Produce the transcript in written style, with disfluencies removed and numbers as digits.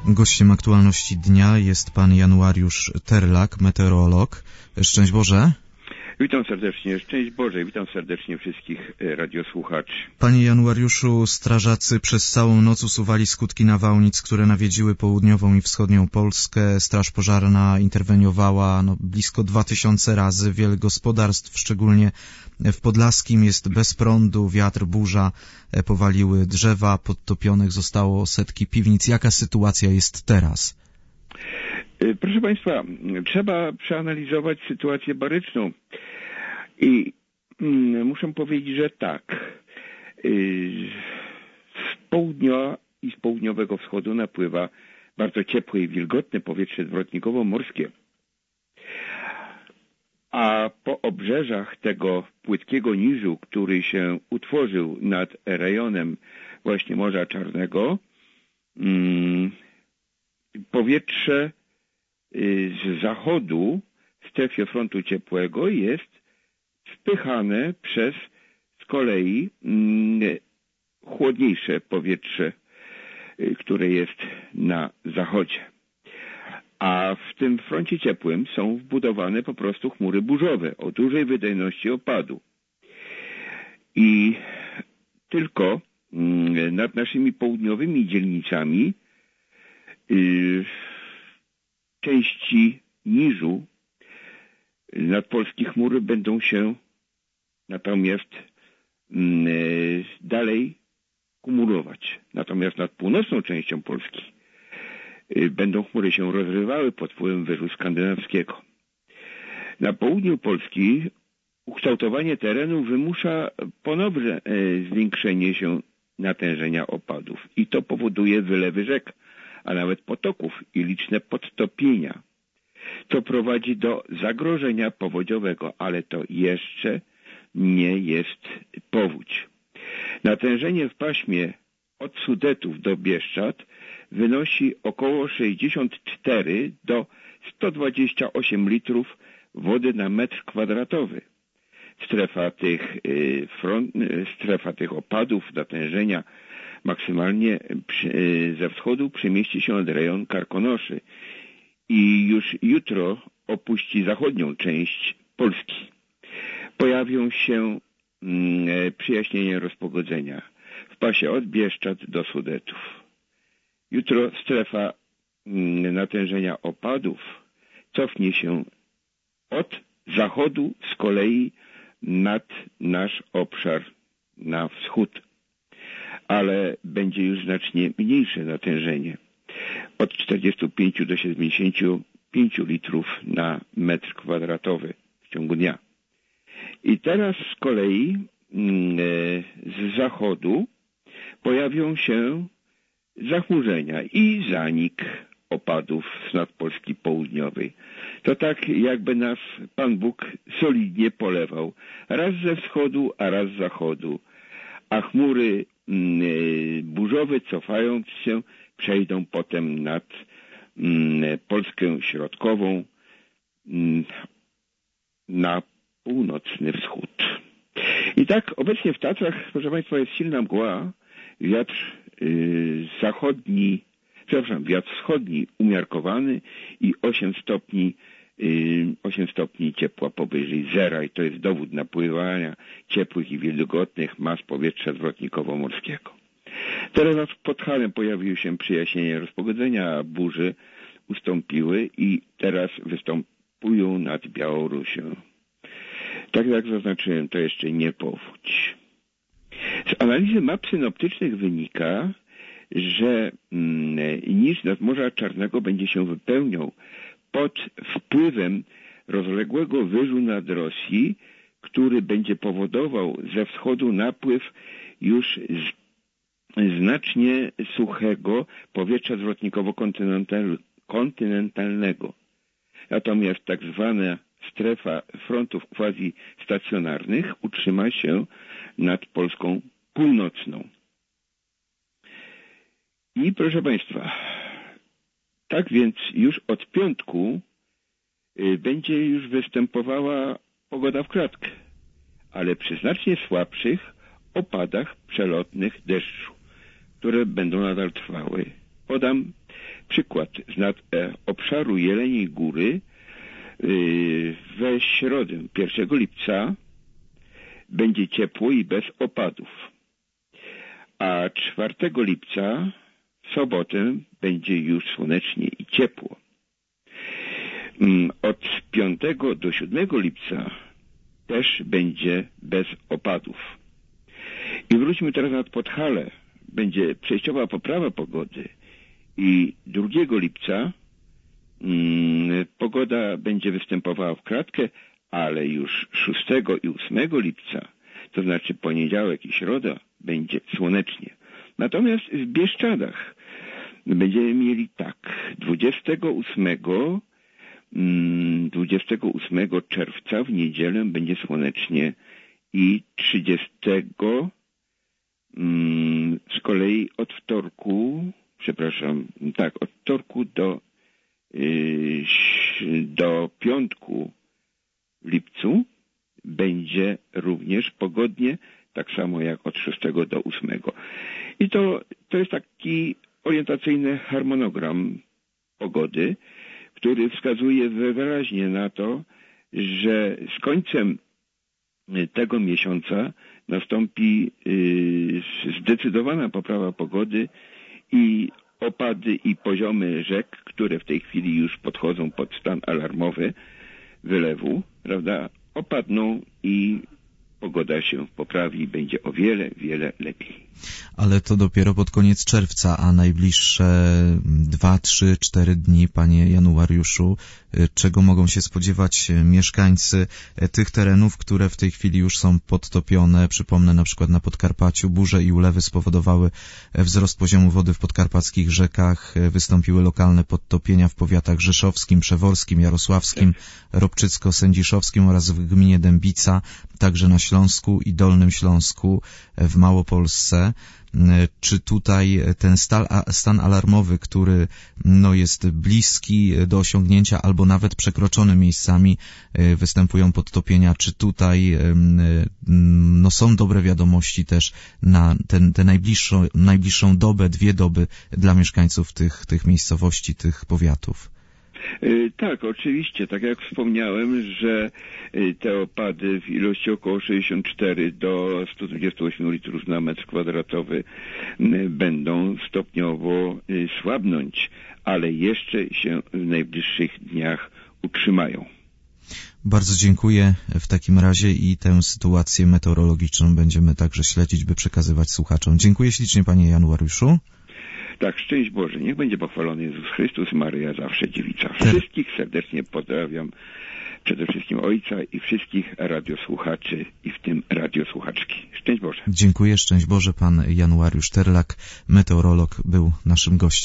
Gościem aktualności dnia jest pan Januariusz Terlak, meteorolog. Szczęść Boże. Witam serdecznie, szczęść Boże, witam serdecznie wszystkich radiosłuchaczy. Panie Januariuszu, strażacy przez całą noc usuwali skutki nawałnic, które nawiedziły południową i wschodnią Polskę. Straż pożarna interweniowała blisko 2000 razy. Wiele gospodarstw, szczególnie w Podlaskim, jest bez prądu, wiatr, burza powaliły drzewa, podtopionych zostało setki piwnic. Jaka sytuacja jest teraz? Proszę Państwa, trzeba przeanalizować sytuację baryczną i muszę powiedzieć, że tak. Z południa i z południowego wschodu napływa bardzo ciepłe i wilgotne powietrze zwrotnikowo-morskie. A po obrzeżach tego płytkiego niżu, który się utworzył nad rejonem właśnie Morza Czarnego, powietrze z zachodu w strefie frontu ciepłego jest wpychane przez z kolei chłodniejsze powietrze, które jest na zachodzie. A w tym froncie ciepłym są wbudowane po prostu chmury burzowe o dużej wydajności opadu. I tylko nad naszymi południowymi dzielnicami części niżu nadpolskie chmury będą się natomiast dalej kumulować. Natomiast nad północną częścią Polski będą chmury się rozrywały pod wpływem wyżu skandynawskiego. Na południu Polski ukształtowanie terenu wymusza ponowne zwiększenie się natężenia opadów i to powoduje wylewy rzek, a nawet potoków i liczne podtopienia. To prowadzi do zagrożenia powodziowego, ale to jeszcze nie jest powódź. Natężenie w paśmie od Sudetów do Bieszczad wynosi około 64 do 128 litrów wody na metr kwadratowy. Strefa tych opadów, natężenia maksymalnie ze wschodu przemieści się od rejon Karkonoszy i już jutro opuści zachodnią część Polski. Pojawią się przyjaśnienia rozpogodzenia w pasie od Bieszczad do Sudetów. Jutro strefa natężenia opadów cofnie się od zachodu z kolei nad nasz obszar na wschód, ale będzie już znacznie mniejsze natężenie, od 45 do 75 litrów na metr kwadratowy w ciągu dnia. I teraz z kolei z zachodu pojawią się zachmurzenia i zanik opadów z nadpolski południowej. To tak jakby nas Pan Bóg solidnie polewał, raz ze wschodu, a raz z zachodu, a chmury burzowe, cofając się, przejdą potem nad Polskę środkową na północny wschód. I tak obecnie w Tatrach, proszę Państwa, jest silna mgła, wiatr wschodni umiarkowany i 8 stopni ciepła powyżej zera i to jest dowód napływania ciepłych i wilgotnych mas powietrza zwrotnikowo-morskiego. Teraz nad Podhalem pojawiły się przyjaśnienia rozpogodzenia, a burze ustąpiły i teraz występują nad Białorusią. Tak jak zaznaczyłem, to jeszcze nie powódź. Z analizy map synoptycznych wynika, że niż nad Morza Czarnego będzie się wypełniał pod wpływem rozległego wyżu nad Rosji, który będzie powodował ze wschodu napływ już znacznie suchego powietrza zwrotnikowo-kontynentalnego. Natomiast tak zwana strefa frontów quasi-stacjonarnych utrzyma się nad Polską północną. I proszę Państwa, tak więc już od piątku będzie już występowała pogoda w kratkę, ale przy znacznie słabszych opadach przelotnych deszczu, które będą nadal trwały. Podam Przykład z nad obszaru Jeleniej Góry we środę 1 lipca będzie ciepło i bez opadów, a 4 lipca w sobotę będzie już słonecznie i ciepło. Od 5 do 7 lipca też będzie bez opadów. I wróćmy teraz nad Podhale. Będzie przejściowa poprawa pogody i 2 lipca pogoda będzie występowała w kratkę, ale już 6 i 8 lipca, to znaczy poniedziałek i środa, będzie słonecznie. Natomiast w Bieszczadach będziemy mieli tak, 28 czerwca w niedzielę będzie słonecznie i 30 z kolei od wtorku do piątku w lipcu będzie również pogodnie, tak samo jak od 6 do 8. I to jest taki orientacyjny harmonogram pogody, który wskazuje wyraźnie na to, że z końcem tego miesiąca nastąpi zdecydowana poprawa pogody i opady i poziomy rzek, które w tej chwili już podchodzą pod stan alarmowy wylewu, prawda, opadną i pogoda się poprawi i będzie o wiele, wiele lepiej. Ale to dopiero pod koniec czerwca, a najbliższe 2, 3, 4 dni, panie Januariuszu, czego mogą się spodziewać mieszkańcy tych terenów, które w tej chwili już są podtopione? Przypomnę, na przykład na Podkarpaciu burze i ulewy spowodowały wzrost poziomu wody w podkarpackich rzekach, wystąpiły lokalne podtopienia w powiatach rzeszowskim, przeworskim, jarosławskim, ropczycko-sędziszowskim oraz w gminie Dębica, także na Śląsku i Dolnym Śląsku, w Małopolsce. Czy tutaj ten stan alarmowy, który jest bliski do osiągnięcia albo nawet przekroczony miejscami, występują podtopienia, czy tutaj są dobre wiadomości też na tę najbliższą dobę, 2 doby dla mieszkańców tych miejscowości, tych powiatów? Tak, oczywiście. Tak jak wspomniałem, że te opady w ilości około 64 do 128 litrów na metr kwadratowy będą stopniowo słabnąć, ale jeszcze się w najbliższych dniach utrzymają. Bardzo dziękuję w takim razie i tę sytuację meteorologiczną będziemy także śledzić, by przekazywać słuchaczom. Dziękuję ślicznie, panie Januariuszu. Tak, szczęść Boże, niech będzie pochwalony Jezus Chrystus, Maryja zawsze dziewica. Wszystkich serdecznie pozdrawiam, przede wszystkim ojca i wszystkich radiosłuchaczy i w tym radiosłuchaczki. Szczęść Boże. Dziękuję, szczęść Boże. Pan Januariusz Terlak, meteorolog, był naszym gościem.